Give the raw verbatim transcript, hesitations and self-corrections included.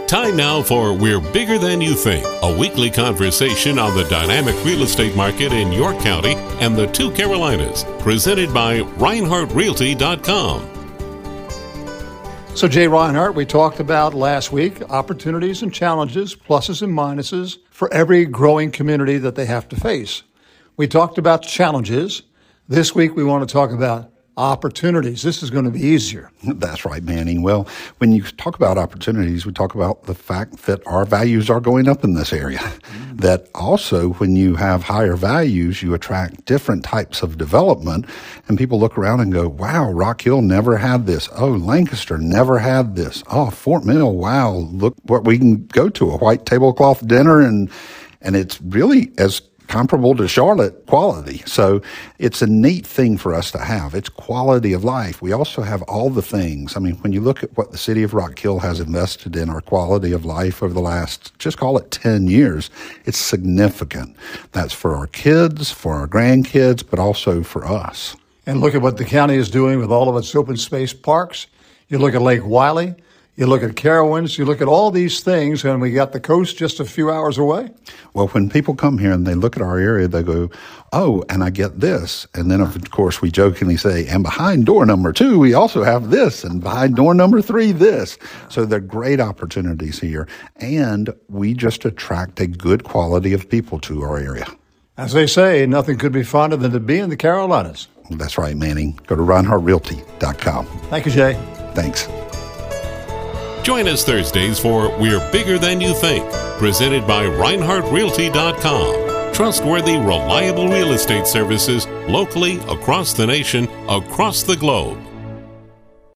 Time now for We're Bigger Than You Think, a weekly conversation on the dynamic real estate market in York County and the two Carolinas, presented by Reinhardt Realty dot com. So, Jay Reinhardt, we talked about last week opportunities and challenges, pluses and minuses for every growing community that they have to face. We talked about challenges. This week we want to talk about opportunities. This is going to be easier. That's right, Manning. Well, when you talk about opportunities, we talk about the fact that our values are going up in this area. Mm-hmm. That also, when you have higher values, you attract different types of development, and people look around and go, wow, Rock Hill never had this. Oh, Lancaster never had this. Oh, Fort Mill, wow, look what we can go to, a white tablecloth dinner, and and it's really as comparable to Charlotte quality. So it's a neat thing for us to have. It's quality of life. We also have all the things. I mean, when you look at what the city of Rock Hill has invested in our quality of life over the last, just call it ten years, it's significant. That's for our kids, for our grandkids, but also for us. And look at what the county is doing with all of its open space parks. You look at Lake Wiley. You look at Carowinds, you look at all these things, and we got the coast just a few hours away. Well, when people come here and they look at our area, they go, oh, and I get this. And then, of course, we jokingly say, and behind door number two, we also have this, and behind door number three, this. So they're great opportunities here. And we just attract a good quality of people to our area. As they say, nothing could be fonder than to be in the Carolinas. That's right, Manning. Go to Reinhardt Realty dot com. Thank you, Jay. Thanks. Join us Thursdays for We're Bigger Than You Think, presented by Reinhardt Realty dot com. Trustworthy, reliable real estate services locally, across the nation, across the globe.